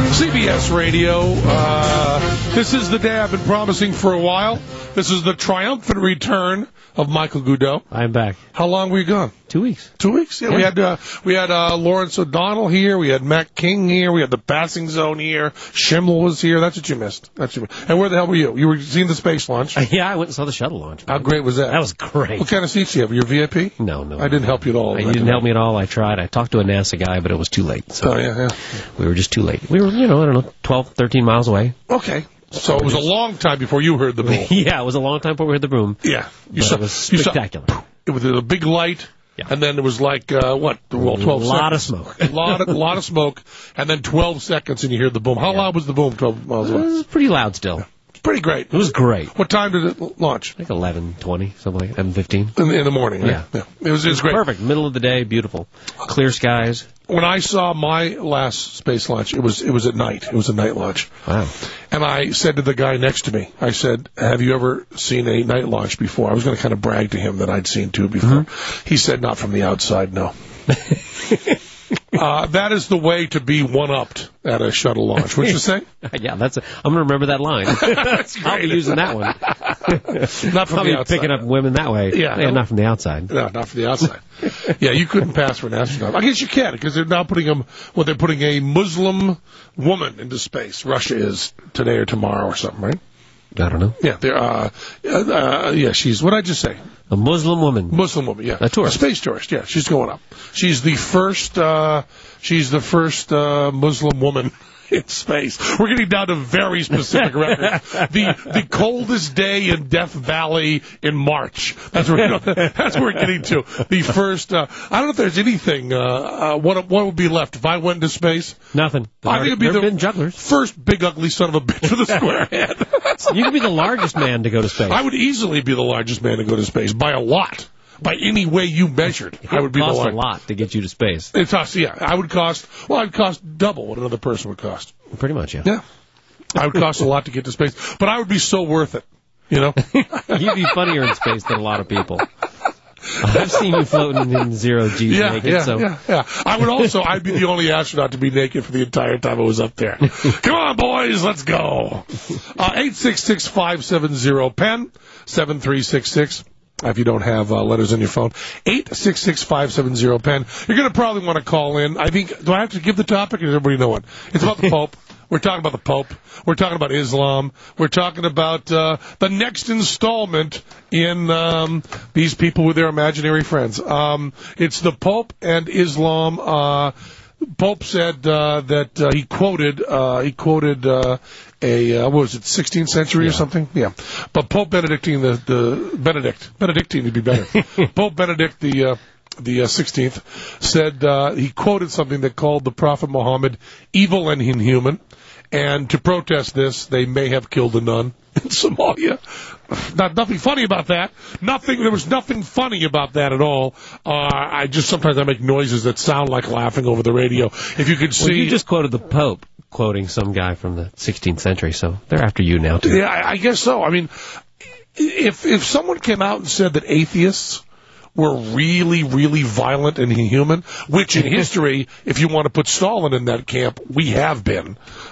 CBS Radio. This is the day I've been promising for a while. This is the triumphant return of Michael Goudeau. I'm back. How long were you gone? 2 weeks. 2 weeks? Yeah. We had Lawrence O'Donnell here. We had Matt King here. We had the Passing Zone here. Schimmel was here. That's what you missed. And where the hell were you? You were seeing the space launch? Yeah, I went and saw the shuttle launch. How great was that? That was great. What kind of seats do you have? Your VIP? No. I didn't help you at all. You didn't help me at all. I tried. I talked to a NASA guy, but it was too late. So yeah. We were just too late. We were, I don't know, 12, 13 miles away. Okay. So it was a long time before you heard the boom. Yeah, it was a long time before we heard the boom. Yeah. It was spectacular. It was a big light. Yeah. And then it was like, 12 seconds. A lot of smoke. A lot of smoke. And then 12 seconds and you hear the boom. How loud was the boom 12 miles away? It was pretty loud still. It's pretty great. It was great. What time did it launch? Like 11:20, something like 11:15. In the morning, right? Yeah. It was great. Perfect. Middle of the day, beautiful. Clear skies. When I saw my last space launch, it was at night. It was a night launch. Wow. And I said to the guy next to me, I said, have you ever seen a night launch before? I was going to kind of brag to him that I'd seen two before. Mm-hmm. He said, not from the outside, no. That is the way to be one-upped at a shuttle launch. What'd you say? Yeah, I'm going to remember that line. I'll be using that one. Not from I'll the be outside. picking up women that way. Yeah, not from the outside. No, not from the outside. Yeah, you couldn't pass for an astronaut. I guess you can, because they're now putting they're putting a Muslim woman into space. Russia is today or tomorrow or something, right? I don't know. Yeah, she's, what did I just say? A Muslim woman. Muslim woman, yeah. A tourist. A space tourist, yeah. She's going up. She's the first Muslim woman in space. We're getting down to very specific records. The coldest day in Death Valley in March. That's where we're getting to. The first, I don't know if there's anything, what would be left if I went into space? Nothing. I think it'd be the jugglers. First big ugly son of a bitch with a square head. You could be the largest man to go to space. I would easily be the largest man to go to space by a lot. By any way you measured, I would be the largest. It costs a lot to get you to space. It costs, yeah. I'd cost double what another person would cost. Pretty much, yeah. Yeah. I would cost a lot to get to space, but I would be so worth it, you know? You'd be funnier in space than a lot of people. I've seen you floating in zero G's naked. Yeah. I'd be the only astronaut to be naked for the entire time I was up there. Come on, boys, let's go. 866-570-PEN, 7366. If you don't have letters on your phone, 866-570-PEN. You're going to probably want to call in. Do I have to give the topic, or does everybody know it? It's about the Pope. We're talking about the Pope. We're talking about Islam. We're talking about the next installment in these people with their imaginary friends. It's the Pope and Islam. Pope said that he quoted what was it, 16th century or something? Yeah. But Pope Benedictine, Benedictine would be better. Pope Benedict the 16th said, he quoted something that called the Prophet Muhammad evil and inhuman. And to protest this, they may have killed a nun in Somalia. Nothing funny about that. There was nothing funny about that at all. Sometimes I make noises that sound like laughing over the radio. If you could see. Well, you just quoted the Pope quoting some guy from the 16th century, so they're after you now, too. Yeah, I guess so. I mean, if someone came out and said that atheists were really, really violent and inhuman, which in history, if you want to put Stalin in that camp, we have been,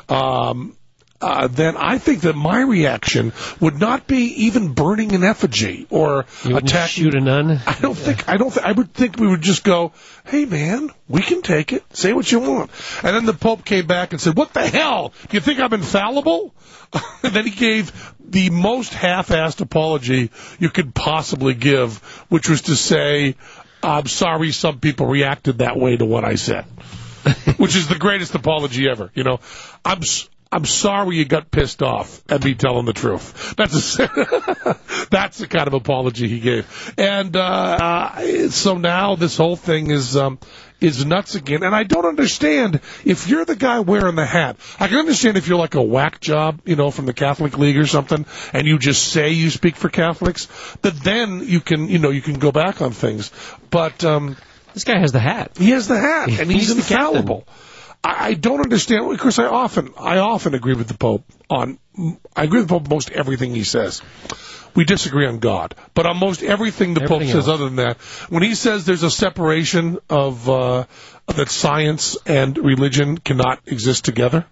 then I think that my reaction would not be even burning an effigy or attacking. Shoot a nun? I would think we would just go, hey man, we can take it. Say what you want. And then the Pope came back and said, what the hell? Do you think I'm infallible? And then he gave the most half-assed apology you could possibly give, which was to say, I'm sorry some people reacted that way to what I said. Which is the greatest apology ever, you know. I'm sorry you got pissed off at me telling the truth. That's the kind of apology he gave. And so now this whole thing is nuts again. And I don't understand if you're the guy wearing the hat. I can understand if you're like a whack job, you know, from the Catholic League or something, and you just say you speak for Catholics, that then you can go back on things. But this guy has the hat. He has the hat, and he's infallible. Captain. I don't understand. Of course, I often agree with the Pope on most everything he says. We disagree on God, but on most everything the Pope says other than that. When he says there's a separation of that science and religion cannot exist together,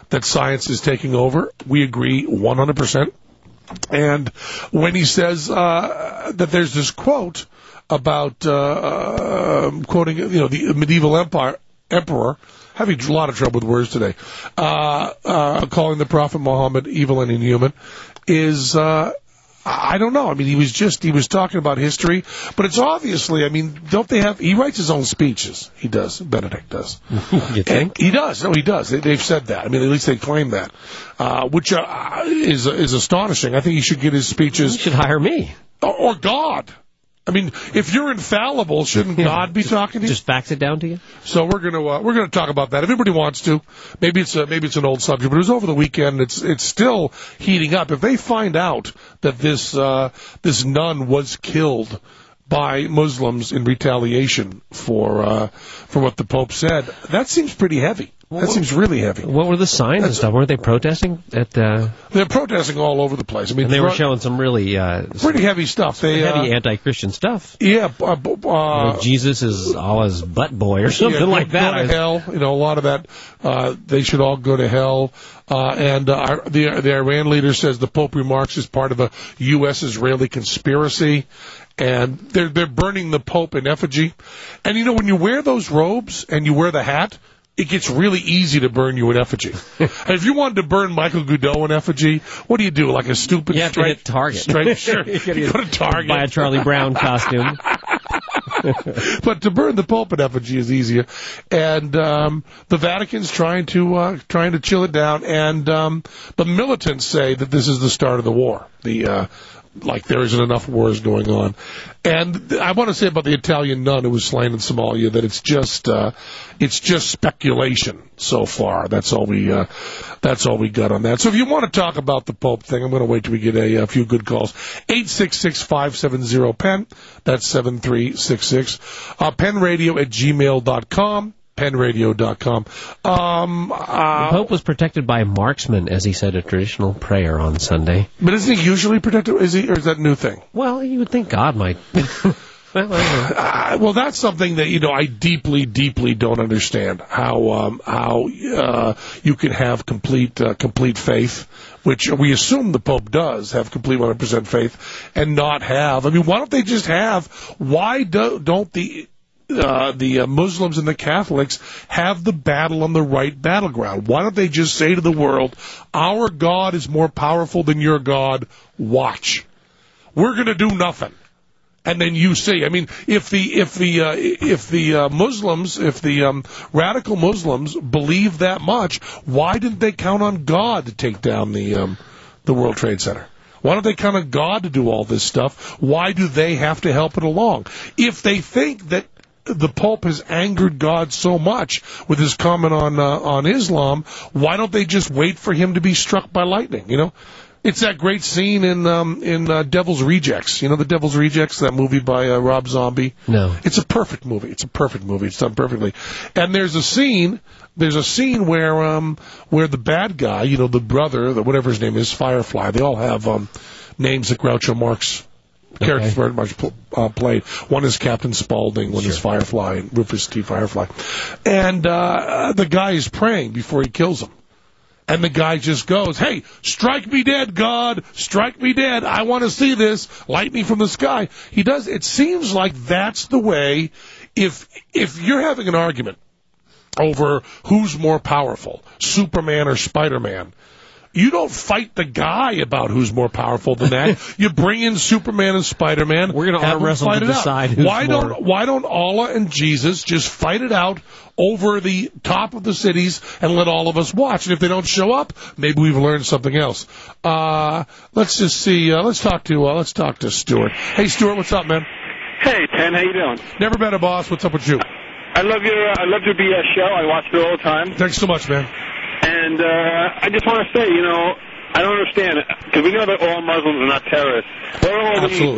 that science is taking over. We agree 100%. And when he says that there's this quote about quoting, the medieval emperor, having a lot of trouble with words today, calling the Prophet Muhammad evil and inhuman, is I don't know. I mean, he was talking about history, but it's obviously, I mean, he writes his own speeches. He does. Benedict does. You think? He does. No, he does. They've said that. I mean, at least they claim that, which is astonishing. I think he should get his speeches. You should hire me. Or God. I mean, if you're infallible, shouldn't God be talking to you? Just fax it down to you? So we're gonna talk about that. If everybody wants to, maybe it's an old subject, but it was over the weekend. It's still heating up. If they find out that this nun was killed by Muslims in retaliation for what the Pope said, that seems pretty heavy. That seems really heavy. What were the signs and stuff? Weren't they protesting at? They're protesting all over the place. I mean, and they were showing some really pretty heavy stuff. Heavy anti-Christian stuff. Yeah, Jesus is Allah's butt boy or something like that. Go to hell. A lot of that. They should all go to hell. And the Iran leader says the Pope remarks as part of a U.S.-Israeli conspiracy. And they're burning the Pope in effigy. And when you wear those robes and you wear the hat, it gets really easy to burn you in effigy. And if you wanted to burn Michael Goudot in effigy, what do you do? Like a stupid you have to hit Target. Sure. You go to Target. Buy a Charlie Brown costume. But to burn the Pope in effigy is easier. And the Vatican's trying to chill it down. And the militants say that this is the start of the war. Like there isn't enough wars going on. And I want to say about the Italian nun who was slain in Somalia that it's just speculation so far. That's all we got on that. So if you want to talk about the Pope thing, I'm going to wait till we get a few good calls. 866-570-PEN. That's 7366. penradio@gmail.com. penradio.com. The Pope was protected by marksmen as he said a traditional prayer on Sunday. But isn't he usually protected? Or is that a new thing? Well, you would think God might. Well, that's something that I deeply, deeply don't understand. How you can have complete faith, which we assume the Pope does have complete 100% faith, and not have. I mean, why don't they just have? Why don't the Muslims and the Catholics have the battle on the right battleground? Why don't they just say to the world, our God is more powerful than your God, watch. We're going to do nothing. And then you see. I mean, if the Muslims, if the radical Muslims believe that much, why didn't they count on God to take down the World Trade Center? Why don't they count on God to do all this stuff? Why do they have to help it along? If they think that the Pope has angered God so much with his comment on Islam, why don't they just wait for him to be struck by lightning? It's that great scene in Devil's Rejects. The Devil's Rejects, that movie by Rob Zombie? No. It's a perfect movie. It's done perfectly. And there's a scene where the bad guy, the brother, whatever his name is, Firefly, they all have names that Groucho Marx characters very much played. One is Captain Spaulding, one is Firefly, and Rufus T. Firefly. And the guy is praying before he kills him. And the guy just goes, hey, strike me dead, God, strike me dead. I want to see this. Lightning from the sky. He does. It seems like that's the way, if you're having an argument over who's more powerful, Superman or Spider-Man, you don't fight the guy about who's more powerful than that. You bring in Superman and Spider-Man. We're going to arm wrestle to decide who's Why don't Allah and Jesus just fight it out over the top of the cities and let all of us watch? And if they don't show up, maybe we've learned something else. Let's just see. Let's talk to Stuart. Hey, Stuart, what's up, man? Hey, Pen, how you doing? Never better, boss. What's up with you? I love your BS show. I watch it all the time. Thanks so much, man. And I just want to say, I don't understand, because we know that all Muslims are not terrorists. Absolutely.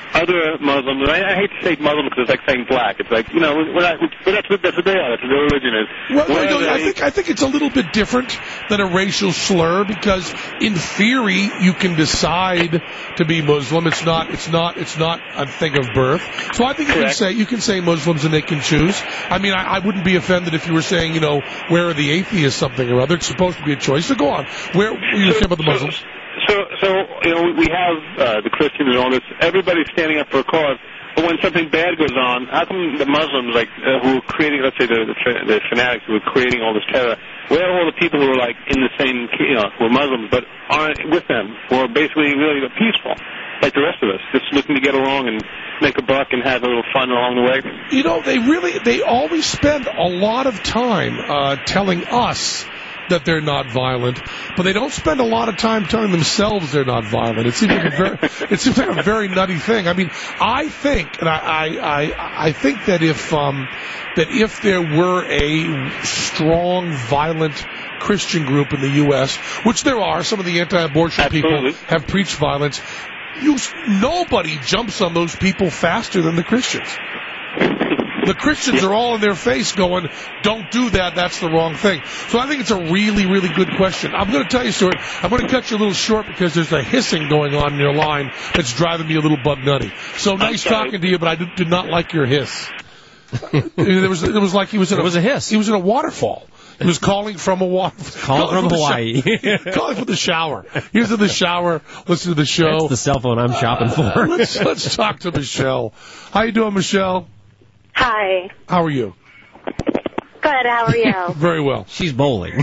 other Muslims, and I hate to say Muslim because it's like saying black. It's like, you know, that's what they are. That's what their religion is. Well, I think it's a little bit different than a racial slur because, in theory, you can decide to be Muslim. It's not a thing of birth. So I think you can say Muslims and they can choose. I mean, I wouldn't be offended if you were saying, you know, where are the atheists, something or other. It's supposed to be a choice. So go on. Where you say about the Muslims? So you know, we have the Christians and all this. Everybody's standing up for a cause. But when something bad goes on, how come the Muslims, like who are creating, let's say the fanatics who are creating all this terror, where are all the people who are like in the same, you know, who are Muslims but aren't with them, who are basically really peaceful, like the rest of us, just looking to get along and make a buck and have a little fun along the way? You know, they always spend a lot of time telling us that they're not violent, but they don't spend a lot of time telling themselves they're not violent. It seems like a very nutty thing. I mean, I think, and I think that if there were a strong, violent Christian group in the U.S., which there are, some of the anti-abortion people have preached violence. Nobody jumps on those people faster than the Christians. The Christians are all in their face going, don't do that, that's the wrong thing. So I think it's a really, really good question. I'm going to tell you, Stuart, I'm going to cut you a little short because there's a hissing going on in your line that's driving me a little bug nutty. So nice talking to you, but I did not like your hiss. It was like he was in a hiss. He was in a waterfall. He was calling from a waterfall. Calling from Hawaii. Calling from the shower. He was in the shower, listening to the show. That's the cell phone I'm shopping for. Let's talk to Michelle. How you doing, Michelle? Hi. How are you? Good, how are you? Very well. She's bowling.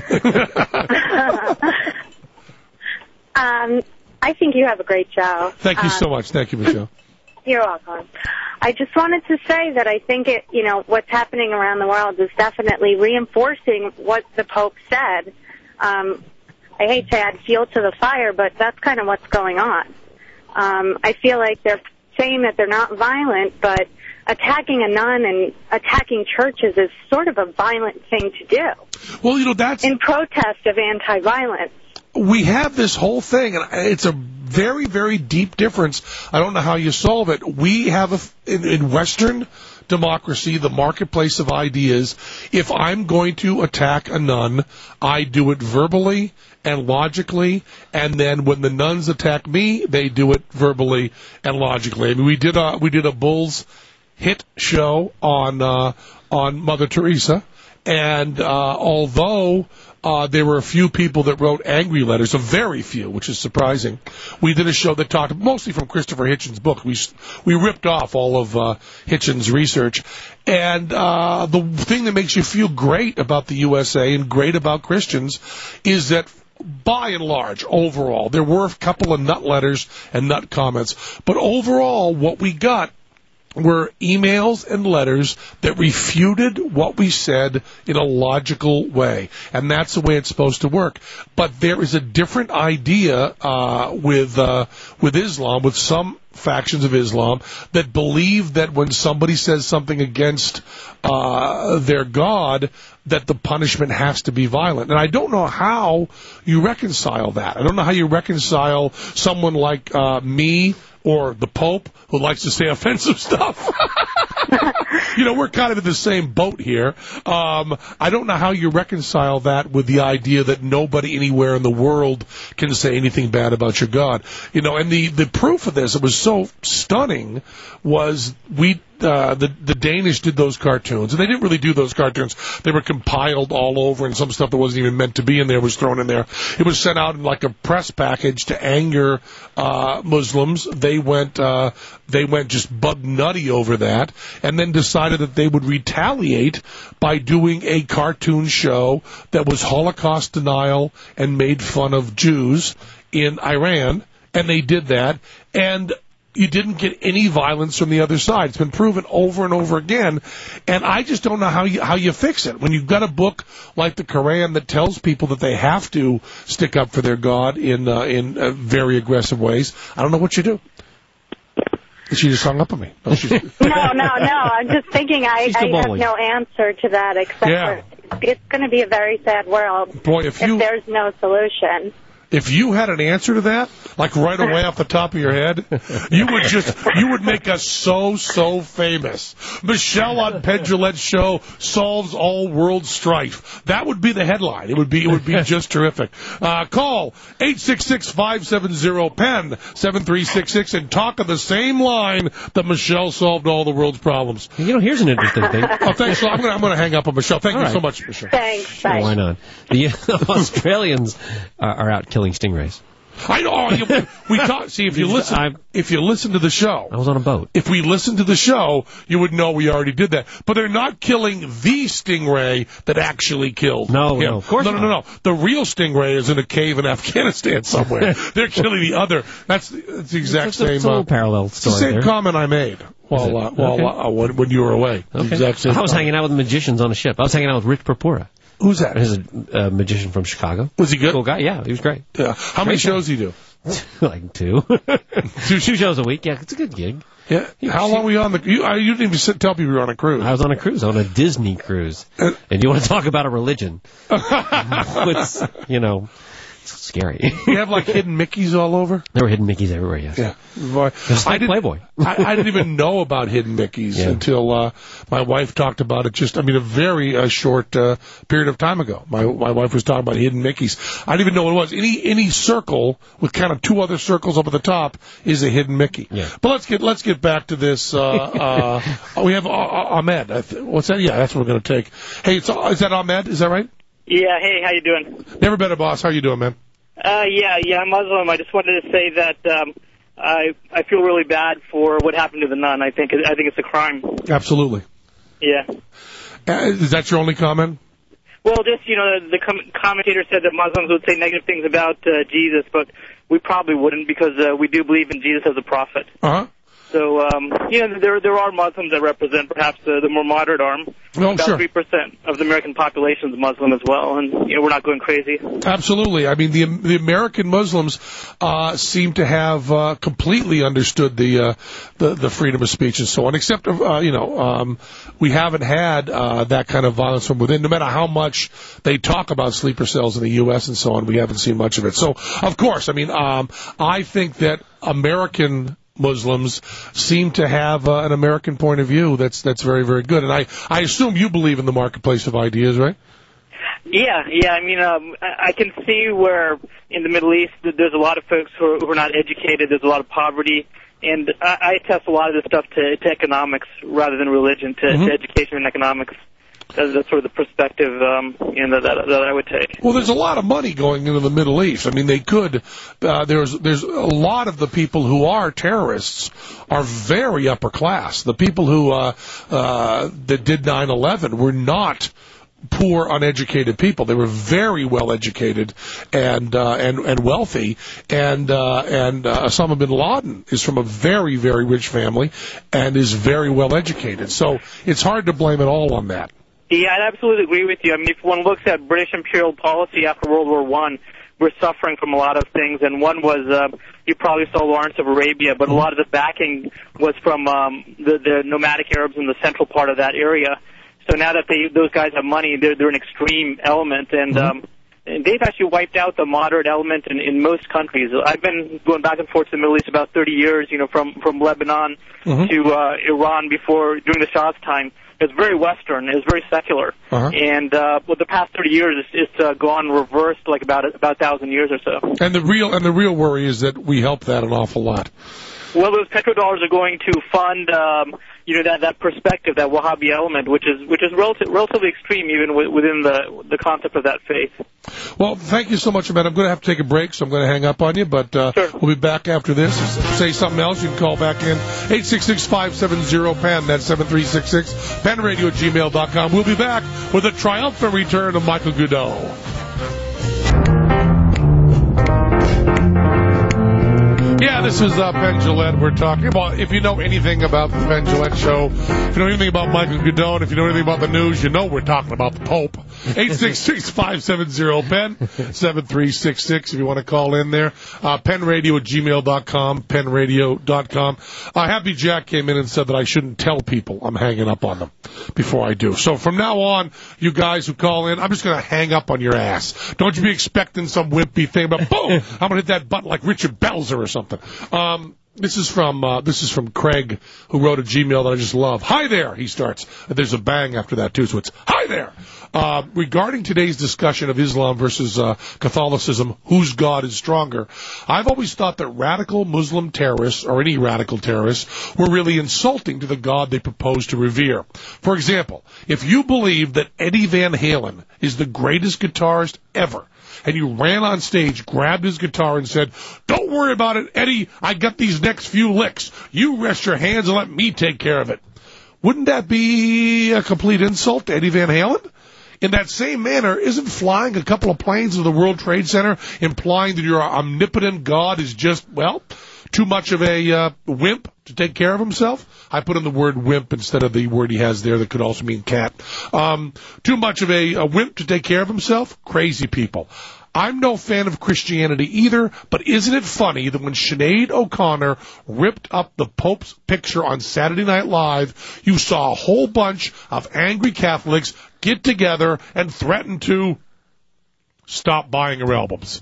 I think you have a great show. Thank you so much. Thank you, Michelle. You're welcome. I just wanted to say that I think what's happening around the world is definitely reinforcing what the Pope said. I hate to add fuel to the fire, but that's kind of what's going on. I feel like they're saying that they're not violent, but attacking a nun and attacking churches is sort of a violent thing to do. Well, that's in protest of anti-violence. We have this whole thing, and it's a very, very deep difference. I don't know how you solve it. We have, in Western democracy, the marketplace of ideas, if I'm going to attack a nun, I do it verbally and logically, and then when the nuns attack me, they do it verbally and logically. I mean, we did a Bulls hit show on Mother Teresa, and although there were a few people that wrote angry letters, a very few, which is surprising. We did a show that talked mostly from Christopher Hitchens' book. We ripped off all of Hitchens' research. And the thing that makes you feel great about the USA and great about Christians is that, by and large, overall, there were a couple of nut letters and nut comments, but overall, what we got were emails and letters that refuted what we said in a logical way. And that's the way it's supposed to work. But there is a different idea with Islam, with some factions of Islam, that believe that when somebody says something against their God, that the punishment has to be violent. And I don't know how you reconcile that. I don't know how you reconcile someone like me or the Pope, who likes to say offensive stuff. We're kind of in the same boat here. I don't know how you reconcile that with the idea that nobody anywhere in the world can say anything bad about your God. And the proof of this, it was so stunning, was the Danish did those cartoons, and they didn't really do those cartoons. They were compiled all over, and some stuff that wasn't even meant to be in there was thrown in there. It was sent out in like a press package to anger Muslims. They went just bug nutty over that, and then decided that they would retaliate by doing a cartoon show that was Holocaust denial and made fun of Jews in Iran, and they did that, and you didn't get any violence from the other side. It's been proven over and over again, and I just don't know how you fix it. When you've got a book like the Quran that tells people that they have to stick up for their God in very aggressive ways, I don't know what you do. She just hung up on me. No. I'm just thinking I have no answer to that except for it's going to be a very sad world if there's no solution. if you had an answer to that, like right away off the top of your head, you would make us so famous. Michelle on Penn Jillette's show solves all world strife. That would be the headline. It would be just terrific. Call 866-570-PEN 7366 and talk on the same line that Michelle solved all the world's problems. Here's an interesting thing. Oh, thanks. So I'm going to hang up on Michelle. Thank you so much, Michelle. Thanks. Sure, Bye. why not? The Australians are out killing stingrays. I know. We talk. See, if you listen to the show, I was on a boat. If we listened to the show, you would know we already did that. But they're not killing the stingray that actually killed. No, him. of course not. No. The real stingray is in a cave in Afghanistan somewhere. They're killing the other. That's the exact same. It's a little parallel story. It's the same there. comment I made when you were away. Okay. The exact same I was hanging out with magicians on a ship. I was hanging out with Rich Purpura. Who's that? He's a magician from Chicago. Was he good? Cool guy. Yeah, he was great. Yeah. How many shows do you do? Like two. two shows a week. Yeah, it's a good gig. Yeah. How long were you on the? You didn't even tell people you were on a cruise. I was on a cruise, on a Disney cruise. And you want to talk about a religion? It's scary. You have like hidden Mickeys all over? There were hidden Mickeys everywhere, yes. Yeah. Just like Playboy. I didn't even know about hidden Mickeys until my wife talked about it a very short period of time ago. My wife was talking about hidden Mickeys. I didn't even know what it was. Any circle with kind of two other circles up at the top is a hidden Mickey. Yeah. But let's get back to this. We have Ahmed. What's that? Yeah, that's what we're going to take. Hey, is that Ahmed? Is that right? Yeah, hey, how you doing? Never been a boss. How you doing, man? Yeah, I'm Muslim. I just wanted to say that I feel really bad for what happened to the nun. I think it's a crime. Absolutely. Yeah. Is that your only comment? Well, just, the commentator said that Muslims would say negative things about Jesus, but we probably wouldn't because we do believe in Jesus as a prophet. Uh-huh. So, there are Muslims that represent perhaps the more moderate arm. Oh, About sure. 3% of the American population is Muslim as well, and we're not going crazy. Absolutely. I mean, the American Muslims seem to have completely understood the freedom of speech and so on. Except, we haven't had that kind of violence from within. No matter how much they talk about sleeper cells in the U.S. and so on, we haven't seen much of it. So, of course, I mean, I think that American Muslims seem to have an American point of view that's very, very good. And I assume you believe in the marketplace of ideas, right? Yeah. I mean, I can see where in the Middle East there's a lot of folks who are not educated. There's a lot of poverty. And I attest a lot of this stuff to economics rather than religion, to education and economics. That's sort of the perspective that I would take. Well, there's a lot of money going into the Middle East. I mean, they could. There's a lot of the people who are terrorists are very upper class. The people who that did 9/11 were not poor, uneducated people. They were very well educated and wealthy. And Osama bin Laden is from a very, very rich family and is very well educated. So it's hard to blame it all on that. Yeah, I absolutely agree with you. I mean, if one looks at British imperial policy after World War I, we're suffering from a lot of things, and one was, you probably saw Lawrence of Arabia, but a lot of the backing was from the nomadic Arabs in the central part of that area. So now that those guys have money, they're an extreme element, and they've actually wiped out the moderate element in most countries. I've been going back and forth to the Middle East about 30 years, from Lebanon to Iran during the Shah's time. It's very Western. It's very secular. And with the past 30 years, it's gone reversed like about 1,000 years or so. And the real worry is that we help that an awful lot. Well, those petrodollars are going to fund, that perspective, that Wahhabi element, which is relatively extreme even within the concept of that faith. Well, thank you so much, man. I'm going to have to take a break, so I'm going to hang up on you, but sure. We'll be back after this. Say something else, you can call back in. 866-570-PEN, that's 7366, penradio@gmail.com. We'll be back with a triumphant return of Michael Goudeau. Yeah, this is Ben Gillette. We're talking about, if you know anything about the Ben Gillette Show, if you know anything about Michael Godone, if you know anything about the news, you know we're talking about the Pope. 866-570-PEN, 7366 if you want to call in there. PenRadio@gmail.com, PenRadio.com. Happy Jack came in and said that I shouldn't tell people I'm hanging up on them before I do. So from now on, you guys who call in, I'm just going to hang up on your ass. Don't you be expecting some wimpy thing about, boom, I'm going to hit that button like Richard Belzer or something. This is from Craig, who wrote a Gmail that I just love. Hi there, he starts. There's a bang after that, too, so it's, hi there. Regarding today's discussion of Islam versus Catholicism, whose God is stronger, I've always thought that radical Muslim terrorists, or any radical terrorists, were really insulting to the God they propose to revere. For example, if you believe that Eddie Van Halen is the greatest guitarist ever, and you ran on stage, grabbed his guitar, and said, "Don't worry about it, Eddie, I got these next few licks. You rest your hands and let me take care of it." Wouldn't that be a complete insult to Eddie Van Halen? In that same manner, isn't flying a couple of planes to the World Trade Center implying that your omnipotent God is just, well, too much of a wimp to take care of himself? I put in the word wimp instead of the word he has there that could also mean cat. Too much of a wimp to take care of himself? Crazy people. I'm no fan of Christianity either, but isn't it funny that when Sinead O'Connor ripped up the Pope's picture on Saturday Night Live, you saw a whole bunch of angry Catholics get together and threaten to stop buying her albums?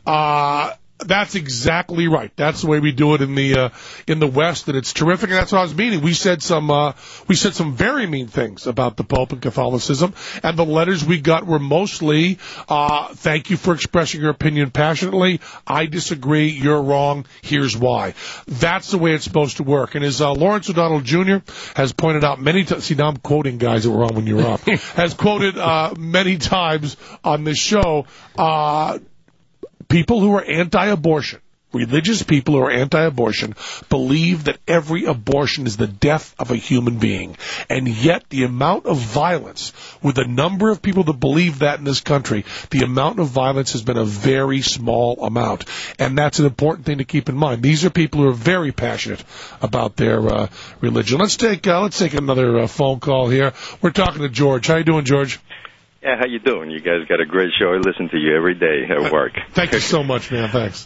That's exactly right. That's the way we do it in the West, and it's terrific. And that's what I was meaning. We said some very mean things about the Pope and Catholicism, and the letters we got were mostly, "Thank you for expressing your opinion passionately. I disagree. You're wrong. Here's why." That's the way it's supposed to work. And as Lawrence O'Donnell Jr. has pointed out many times, see now I'm quoting guys that were on when you were up, has quoted many times on this show. People who are anti-abortion, religious people who are anti-abortion, believe that every abortion is the death of a human being. And yet the amount of violence, with the number of people that believe that in this country, the amount of violence has been a very small amount. And that's an important thing to keep in mind. These are people who are very passionate about their religion. Let's take another phone call here. We're talking to George. How you doing, George? Yeah, how you doing? You guys got a great show. I listen to you every day at work. Thank you so much, man. Thanks.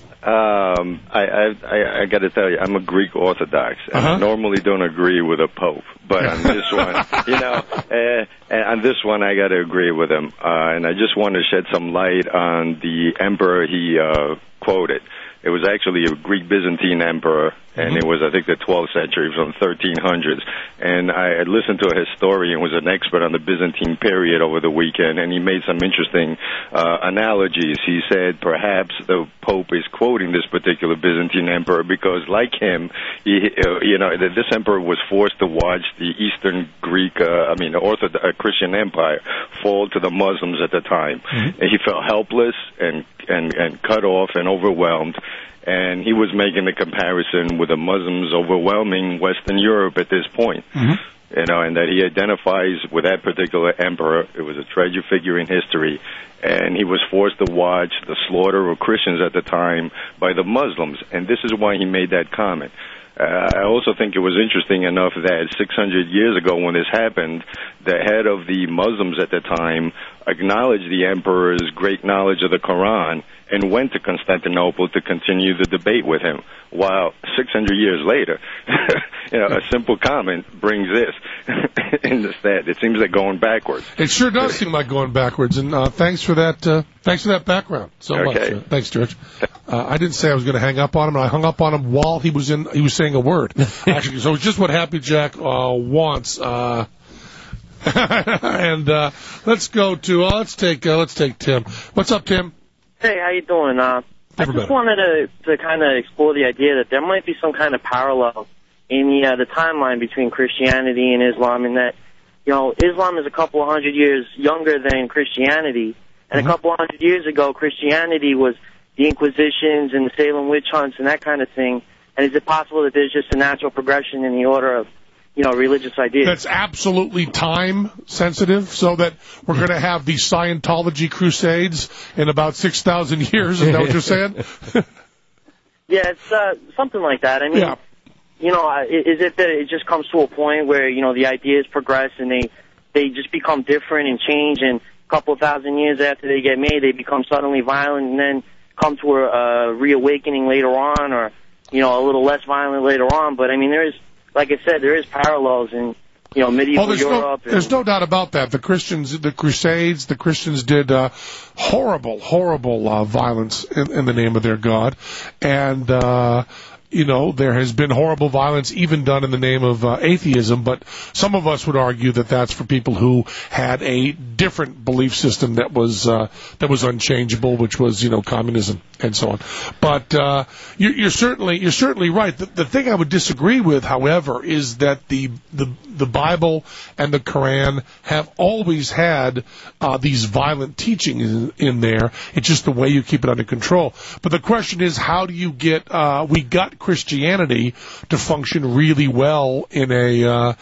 I got to tell you, I'm a Greek Orthodox, and I normally don't agree with a pope, but on this one, on this one, I got to agree with him. And I just want to shed some light on the emperor he quoted. It was actually a Greek Byzantine emperor, and it was, I think, the 12th century, from 1300s. And I had listened to a historian who was an expert on the Byzantine period over the weekend, and he made some interesting analogies. He said perhaps the Pope is quoting this particular Byzantine emperor because, like him, this emperor was forced to watch the Eastern Greek, Orthodox Christian Empire fall to the Muslims at the time. And he felt helpless and cut off and overwhelmed. And he was making the comparison with the Muslims overwhelming Western Europe at this point. And that he identifies with that particular emperor. It was a tragic figure in history, and he was forced to watch the slaughter of Christians at the time by the Muslims, and this is why he made that comment. I also think it was interesting enough that 600 years ago when this happened, the head of the Muslims at the time acknowledged the emperor's great knowledge of the Quran and went to Constantinople to continue the debate with him. While 600 years later, a simple comment brings this. Instead, it seems like going backwards. It sure does seem like going backwards, and thanks for that. Thanks for that background so much. Thanks, George. I didn't say I was going to hang up on him, and I hung up on him while he was saying a word. Actually, so it's just what Happy Jack wants. And let's go to let's take Tim. What's up, Tim? Hey, how you doing? I just wanted to kind of explore the idea that there might be some kind of parallel in the timeline between Christianity and Islam, in that, Islam is a couple of hundred years younger than Christianity, and a couple of hundred years ago, Christianity was the Inquisitions and the Salem witch hunts and that kind of thing. And is it possible that there's just a natural progression in the order of religious ideas? That's absolutely time sensitive, so that we're going to have the Scientology crusades in about 6,000 years. Is that what you're saying? Yeah, it's something like that. I mean, Yeah. you know, is it that it just comes to a point where, you know, the ideas progress and they just become different and change, and a couple of thousand years after they get made, they become suddenly violent and then come to a reawakening later on, or, you know, a little less violent later on. But, I mean, like I said, there is parallels in, you know, medieval Europe. There's no doubt about that. The Christians, the Crusades, the Christians did horrible violence in the name of their God. And, you know, there has been horrible violence even done in the name of atheism, but some of us would argue that that's for people who had a different belief system that was unchangeable, which was, you know, communism and so on. But you're certainly right. The thing I would disagree with, however, is that the Bible and the Quran have always had these violent teachings in there. It's just the way you keep it under control. But the question is, how do you get we got Christianity to function really well in a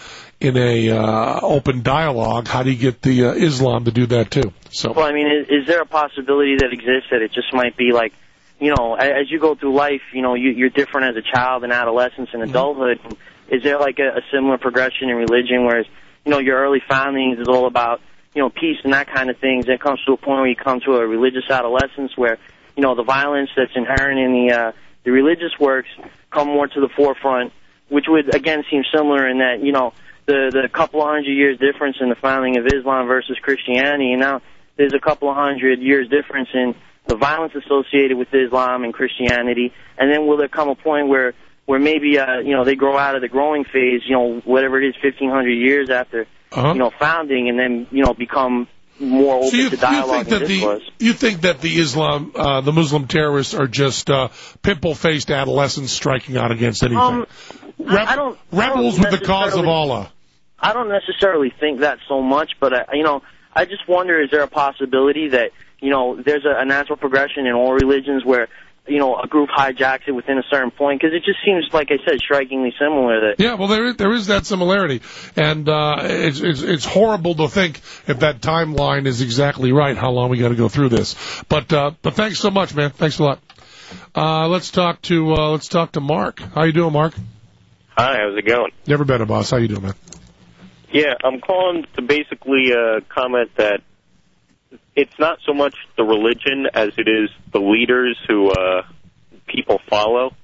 open dialogue? How do you get the Islam to do that too? So, well, I mean, is there a possibility that exists that it just might be like, you know, as you go through life, you know, you're different as a child and adolescence and adulthood. Is there like a similar progression in religion, whereas, you know, your early foundings is all about, you know, peace and that kind of things? It comes to a point where you come to a religious adolescence where, you know, the violence that's inherent in the religious works come more to the forefront, which would, again, seem similar in that, you know, the couple of 100 years difference in the founding of Islam versus Christianity, and now there's a couple of 100 years difference in the violence associated with Islam and Christianity, and then will there come a point where maybe, you know, they grow out of the growing phase, you know, whatever it is, 1,500 years after, you know, founding, and then, you know, become more open to dialogue and discourse. You think that the Muslim terrorists are just pimple-faced adolescents striking out against anything? Rebels with the cause of Allah. I don't necessarily think that so much, but, you know, I just wonder, is there a possibility that, you know, there's a natural progression in all religions where, you know, a group hijacks it within a certain point? Because it just seems, like I said, strikingly similar. Yeah, well, there is that similarity, and it's horrible to think if that timeline is exactly right, how long we got to go through this. But thanks so much, man. Thanks a lot. Let's talk to Mark. How you doing, Mark? Hi, how's it going? Never been a boss. How you doing, man? Yeah, I'm calling to basically comment that it's not so much the religion as it is the leaders who people follow.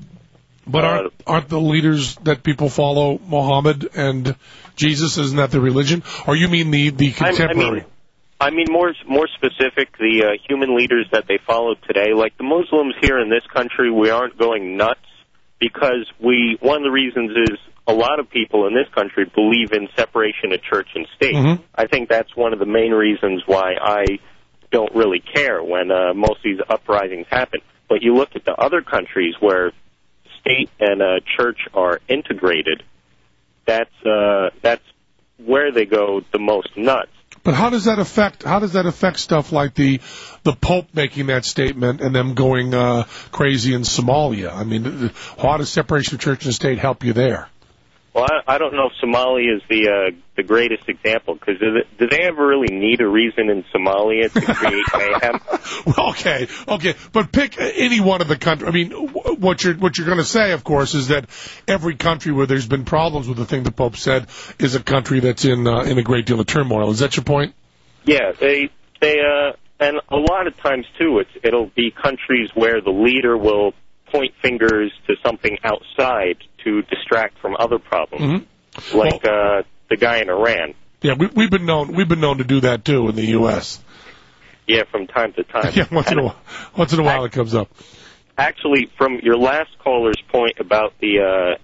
But aren't the leaders that people follow Muhammad and Jesus? Isn't that the religion? Or you mean the contemporary? I mean more specific, the human leaders that they follow today. Like the Muslims here in this country, we aren't going nuts because one of the reasons is a lot of people in this country believe in separation of church and state. Mm-hmm. I think that's one of the main reasons why I don't really care when most of these uprisings happen. But you look at the other countries where state and church are integrated, that's where they go the most nuts. But how does that affect stuff like the Pope making that statement and them going crazy in Somalia? I mean, how does separation of church and state help you there? Well, I don't know if Somalia is the greatest example, because do they ever really need a reason in Somalia to create mayhem? Well, okay, but pick any one of the countries. I mean, what you're going to say, of course, is that every country where there's been problems with the thing the Pope said is a country that's in a great deal of turmoil. Is that your point? Yeah, they and a lot of times too, it'll be countries where the leader will point fingers to something outside to distract from other problems, like the guy in Iran. Yeah, we've been known to do that too in the U.S. Yeah, from time to time. Yeah, once in a while it comes up. Actually, from your last caller's point about the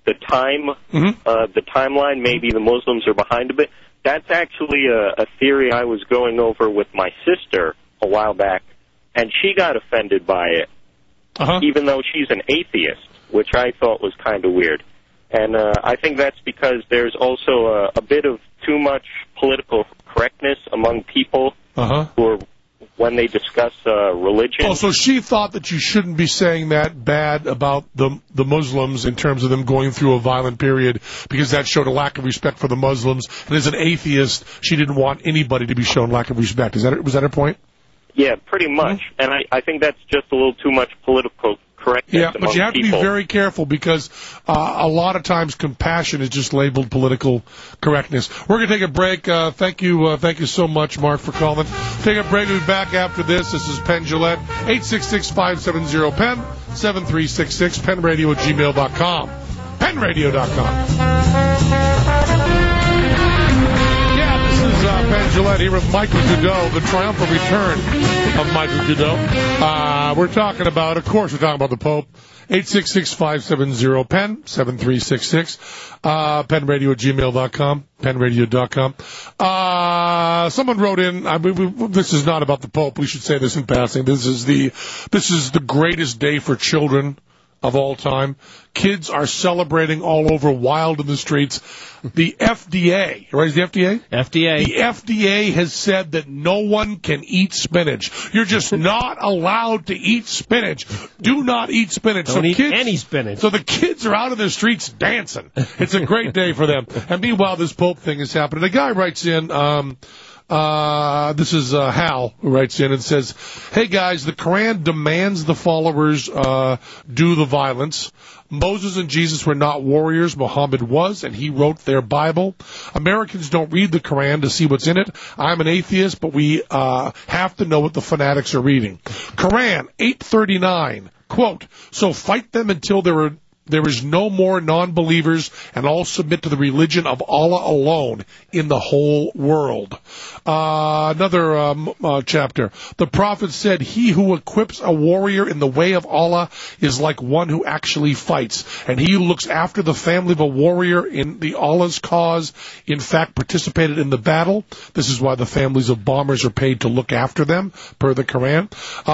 timeline, maybe the Muslims are behind a bit. That's actually a theory I was going over with my sister a while back, and she got offended by it. Even though she's an atheist, which I thought was kind of weird. And I think that's because there's also a bit of too much political correctness among people who are, when they discuss religion. Oh, so she thought that you shouldn't be saying that bad about the Muslims in terms of them going through a violent period, because that showed a lack of respect for the Muslims. And as an atheist, she didn't want anybody to be shown lack of respect. Was that her point? Yeah, pretty much. And I think that's just a little too much political correctness Yeah, but among you have people. to be very careful because a lot of times compassion is just labeled political correctness. We're going to take a break. Thank you so much, Mark, for calling. Take a break. We'll be back after this. This is Penn Jillette, 866-570-PEN, 7366, penradio@gmail.com. penradio.com. Penn Jillette here with Michael Goudot, the triumphant return of Michael Goudot. We're talking about the Pope. 866-570-PEN, 7366, penradio@gmail.com, penradio.com. Someone wrote in, this is not about the Pope, we should say this in passing, this is the greatest day for children of all time. Kids are celebrating all over, wild in the streets. The FDA, right? Is the FDA? FDA. The FDA has said that no one can eat spinach. You're just not allowed to eat spinach. Do not eat spinach. Don't eat any spinach. So the kids are out in the streets dancing. It's a great day for them. And meanwhile, this Pope thing is happening. A guy writes in, this is Hal who writes in and says, "Hey guys, the Quran demands the followers do the violence. Moses and Jesus were not warriors. Muhammad was, and he wrote their Bible. Americans don't read the Quran to see what's in it. I'm an atheist, but we have to know what the fanatics are reading. Quran 839, quote, so fight them until there is no more non-believers, and all submit to the religion of Allah alone in the whole world." Another chapter. The Prophet said, "He who equips a warrior in the way of Allah is like one who actually fights, and he who looks after the family of a warrior in the Allah's cause, in fact, participated in the battle." This is why the families of bombers are paid to look after them, per the Quran.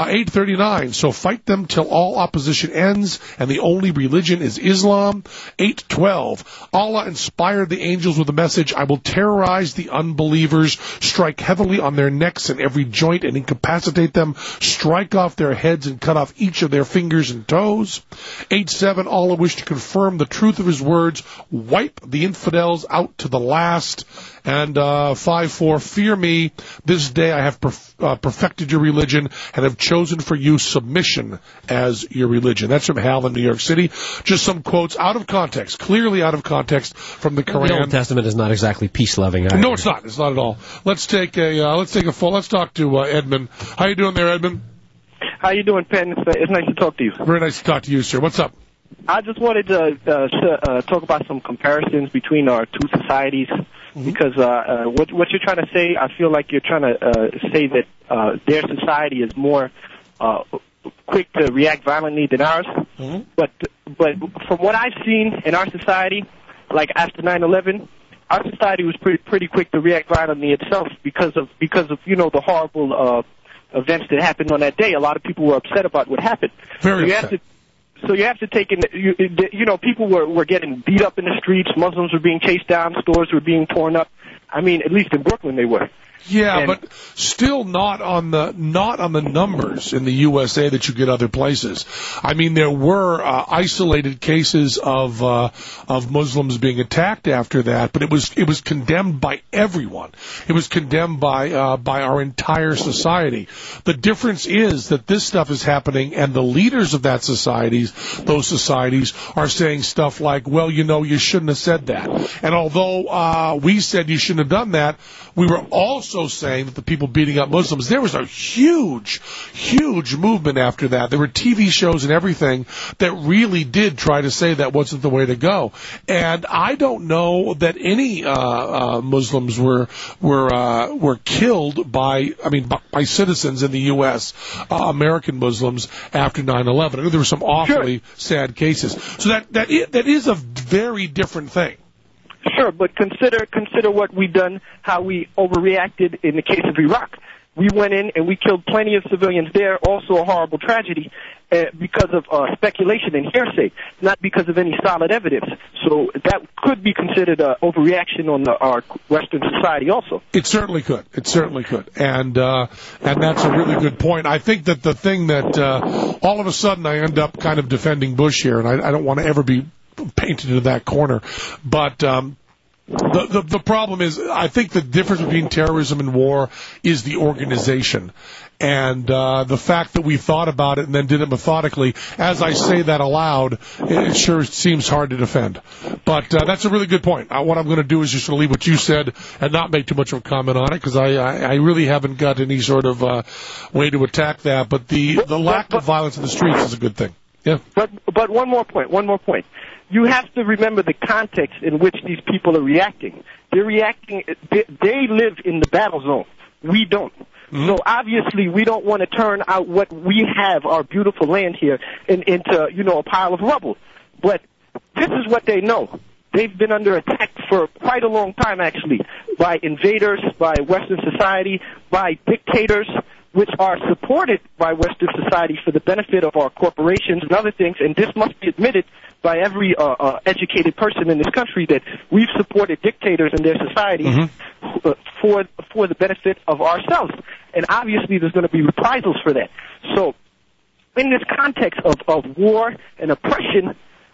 839. So fight them till all opposition ends, and the only religion is Islam. 812. Allah inspired the angels with a message, "I will terrorize the unbelievers, strike heavily on their necks and every joint and incapacitate them, strike off their heads and cut off each of their fingers and toes." 8-7, Allah wished to confirm the truth of his words, wipe the infidels out to the last. And 5-4, fear me, this day I have perfected your religion and have chosen for you submission as your religion. That's from Hal in New York City. Just some quotes out of context, clearly out of context from the Quran. The Old Testament is not exactly peace-loving either. No, it's not. It's not at all. Let's take a phone. Let's talk to Edmund. How you doing there, Edmund? How you doing, Penn? It's nice to talk to you. Very nice to talk to you, sir. What's up? I just wanted to talk about some comparisons between our two societies. Because what you're trying to say, I feel like you're trying to say that their society is more quick to react violently than ours. Mm-hmm. But from what I've seen in our society, like after 9/11, our society was pretty quick to react violently itself because of the horrible events that happened on that day. A lot of people were upset about what happened. Very upset. So you have to take in, people were getting beat up in the streets. Muslims were being chased down. Stores were being torn up. I mean, at least in Brooklyn they were. Yeah, but still not on the numbers in the USA that you get other places. I mean, there were isolated cases of Muslims being attacked after that, but it was condemned by everyone. It was condemned by our entire society. The difference is that this stuff is happening, and the leaders of those societies are saying stuff like, "Well, you shouldn't have said that." And although we said you shouldn't have done that, we were also saying that the people beating up Muslims, there was a huge movement after that. There were TV shows and everything that really did try to say that wasn't the way to go. And I don't know that any Muslims were killed by citizens in the U.S., American Muslims, after 9/11. I know there were some awfully sad cases. So that is a very different thing. Sure, but consider what we've done, how we overreacted in the case of Iraq. We went in and we killed plenty of civilians there, also a horrible tragedy, because of speculation and hearsay, not because of any solid evidence. So that could be considered an overreaction on our Western society also. It certainly could. And that's a really good point. I think that the thing that all of a sudden I end up kind of defending Bush here, and I don't want to ever be painted into that corner, but The problem is, I think the difference between terrorism and war is the organization. And the fact that we thought about it and then did it methodically, as I say that aloud, it sure seems hard to defend. But that's a really good point. What I'm going to do is just leave what you said and not make too much of a comment on it, because I really haven't got any sort of way to attack that. But the lack of violence in the streets is a good thing. Yeah. But one more point. You have to remember the context in which these people are reacting. They're reacting. They live in the battle zone. We don't. Mm-hmm. So obviously we don't want to turn out what we have, our beautiful land here, into a pile of rubble. But this is what they know. They've been under attack for quite a long time, actually, by invaders, by Western society, by dictators, which are supported by Western society for the benefit of our corporations and other things. And this must be admitted by every educated person in this country, that we've supported dictators and their societies for the benefit of ourselves. And obviously there's going to be reprisals for that. So in this context of war and oppression,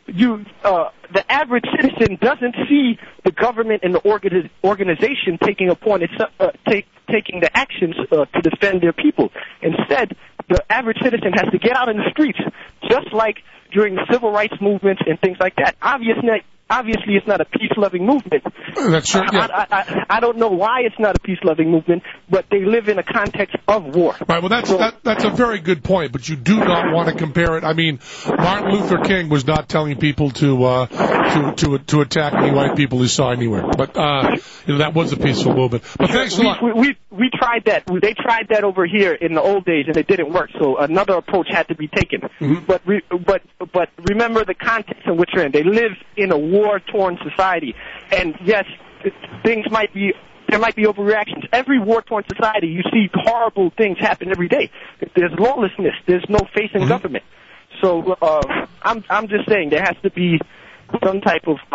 the average citizen doesn't see the government and the organization taking upon taking the actions to defend their people. Instead, the average citizen has to get out in the streets, just like during the civil rights movements and things like that. Obviously, it's not a peace-loving movement. That's true. Yeah. I don't know why it's not a peace-loving movement, but they live in a context of war. Right. Well, that's a very good point, but you do not want to compare it. I mean, Martin Luther King was not telling people to attack any white people he saw anywhere, but that was a peaceful movement. But thanks a lot. We tried that. They tried that over here in the old days, and it didn't work. So another approach had to be taken. Mm-hmm. But remember the context in which they're in. They live in a war-torn society, and yes, there might be overreactions. Every war-torn society, you see horrible things happen every day. There's lawlessness. There's no faith in government. So I'm just saying there has to be some type of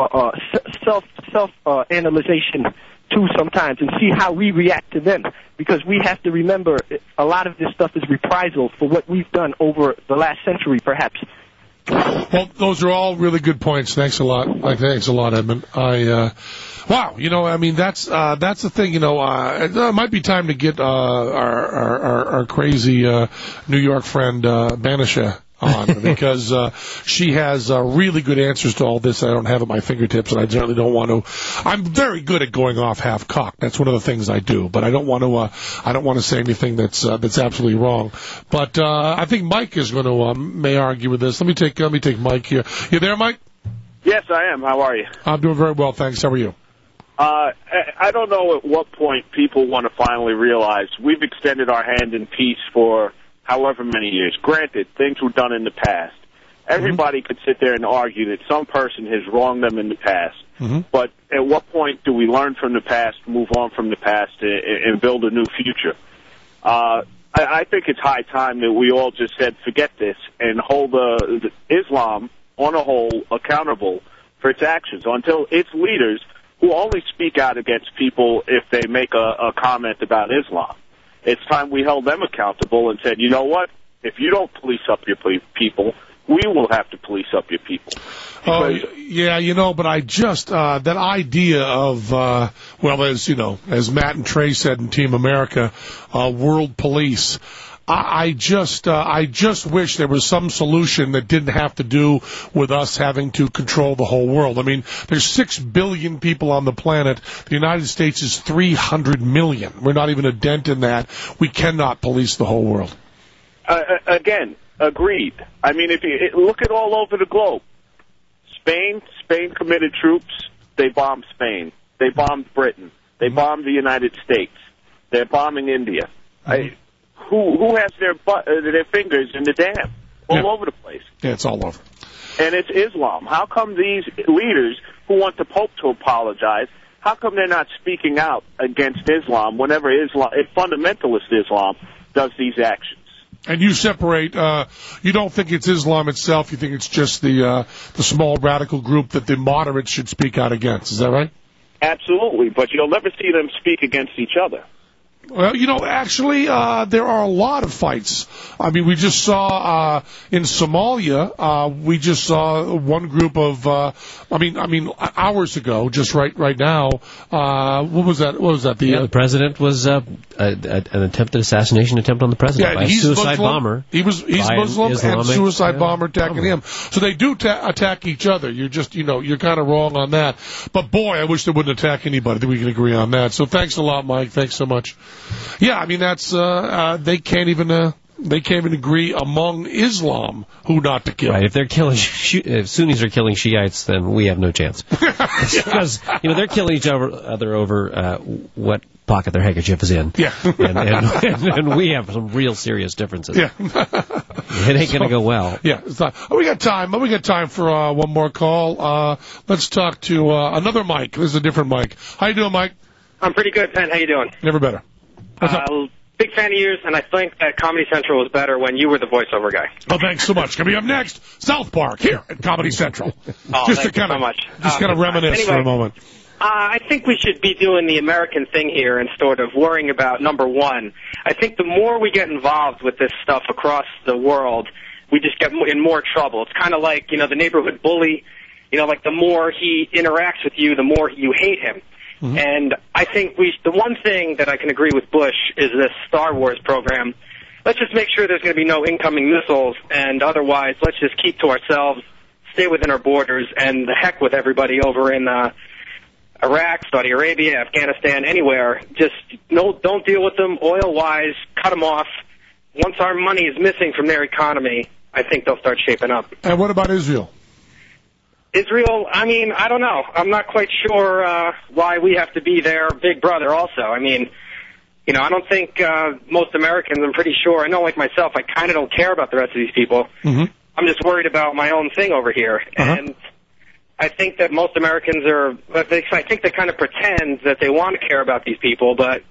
self-analyzation too sometimes, and see how we react to them, because we have to remember a lot of this stuff is reprisal for what we've done over the last century, perhaps. Well, those are all really good points. Thanks a lot. Thanks a lot, Edmund. Wow. I mean, that's the thing. It might be time to get our crazy New York friend Banisha on, because she has really good answers to all this I don't have at my fingertips, and I certainly don't want to. I'm very good at going off half cocked. That's one of the things I do, but I don't want to say anything that's absolutely wrong. But I think Mike is going to may argue with this. Let me take Mike here. You there, Mike? Yes, I am. How are you? I'm doing very well, thanks. How are you? I don't know at what point people want to finally realize we've extended our hand in peace for however many years. Granted, things were done in the past. Everybody could sit there and argue that some person has wronged them in the past. Mm-hmm. But at what point do we learn from the past, move on from the past, and build a new future? I think it's high time that we all just said, forget this, and hold Islam on a whole accountable for its actions, until its leaders, who only speak out against people if they make a comment about Islam. It's time we held them accountable and said, you know what? If you don't police up your people, we will have to police up your people. But I just, that idea of, as Matt and Trey said in Team America, world police, I just wish there was some solution that didn't have to do with us having to control the whole world. I mean, there's 6 billion people on the planet. The United States is 300 million. We're not even a dent in that. We cannot police the whole world. Again, agreed. I mean, if you look at all over the globe, Spain committed troops. They bombed Spain. They bombed Britain. They bombed the United States. They're bombing India. Who has their fingers in the dam? All over the place. Yeah, it's all over. And it's Islam. How come these leaders who want the Pope to apologize, how come they're not speaking out against Islam whenever fundamentalist Islam does these actions? And you separate, you don't think it's Islam itself, you think it's just the small radical group that the moderates should speak out against. Is that right? Absolutely, but you'll never see them speak against each other. Well, actually, there are a lot of fights. I mean, we just saw in Somalia. We just saw one group of. Hours ago, just right now. What was that? The president was an attempted assassination attempt on the president by a suicide bomber. He's Muslim, and suicide bomber attacking him. So they do attack each other. You're just, you're kind of wrong on that. But boy, I wish they wouldn't attack anybody. I think we can agree on that. So thanks a lot, Mike. Thanks so much. Yeah, I mean that's they can't even agree among Islam who not to kill. Right. If they're killing if Sunnis are killing Shiites, then we have no chance because they're killing each other over what pocket their handkerchief is in. Yeah. and we have some real serious differences. Yeah. It ain't going to go well. Yeah. It's not. We got time. We got time for one more call. Let's talk to another Mike. This is a different Mike. How you doing, Mike? I'm pretty good, Penn. How you doing? Never better. What's up? Big fan of yours, and I think that Comedy Central was better when you were the voiceover guy. Oh, thanks so much. Coming up next, South Park here at Comedy Central. Just to kind of reminisce for a moment. I think we should be doing the American thing here and sort of worrying about number one. I think the more we get involved with this stuff across the world, we just get in more trouble. It's kind of like, the neighborhood bully. Like the more he interacts with you, the more you hate him. Mm-hmm. And I think the one thing that I can agree with Bush is this Star Wars program. Let's just make sure there's going to be no incoming missiles, and otherwise let's just keep to ourselves, stay within our borders, and the heck with everybody over in Iraq, Saudi Arabia, Afghanistan, anywhere. Just don't deal with them oil-wise, cut them off. Once our money is missing from their economy, I think they'll start shaping up. And what about Israel? Israel, I don't know. I'm not quite sure why we have to be their big brother also. I don't think most Americans, I'm pretty sure, I know like myself, I kind of don't care about the rest of these people. Mm-hmm. I'm just worried about my own thing over here. Uh-huh. And I think that most Americans I think they kind of pretend that they want to care about these people, but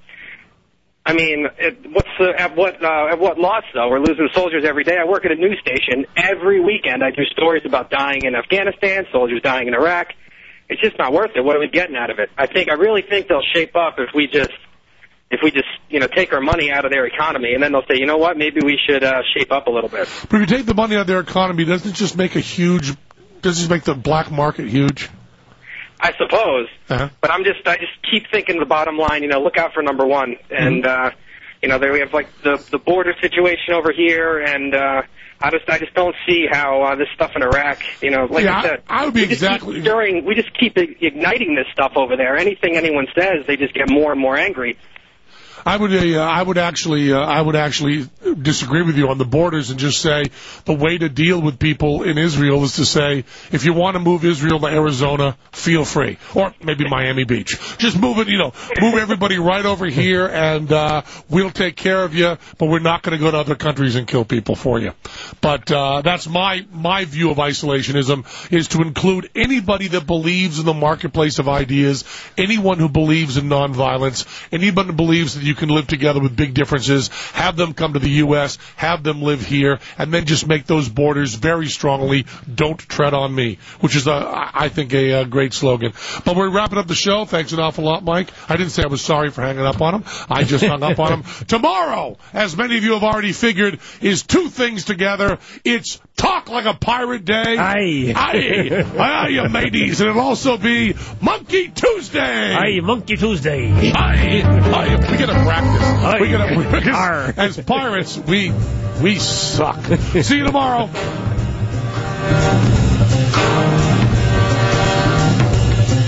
at what loss, though? We're losing soldiers every day. I work at a news station. Every weekend I do stories about dying in Afghanistan, soldiers dying in Iraq. It's just not worth it. What are we getting out of it? I really think they'll shape up if we just take our money out of their economy, and then they'll say, you know what, maybe we should shape up a little bit. But if you take the money out of their economy, doesn't it just make the black market huge? I suppose, but I just keep thinking the bottom line. Look out for number one, and there we have like the border situation over here, and I just don't see how this stuff in Iraq. I said, I would be exactly. We just keep igniting this stuff over there. Anything anyone says, they just get more and more angry. I would actually disagree with you on the borders and just say the way to deal with people in Israel is to say, if you want to move Israel to Arizona, feel free. Or maybe Miami Beach. Just move everybody right over here and we'll take care of you, but we're not going to go to other countries and kill people for you. But that's my view of isolationism, is to include anybody that believes in the marketplace of ideas, anyone who believes in nonviolence, anyone who believes that you can live together with big differences, have them come to the U.S., have them live here, and then just make those borders very strongly, don't tread on me, which is, I think, a great slogan. But we're wrapping up the show. Thanks an awful lot, Mike. I didn't say I was sorry for hanging up on him. I just hung up on him. Tomorrow, as many of you have already figured, is two things together. It's Talk Like a Pirate Day. Aye, you mateys. And it'll also be Monkey Tuesday. Aye, Monkey Tuesday. Aye. We gotta practice. Because as pirates, we suck. See you tomorrow.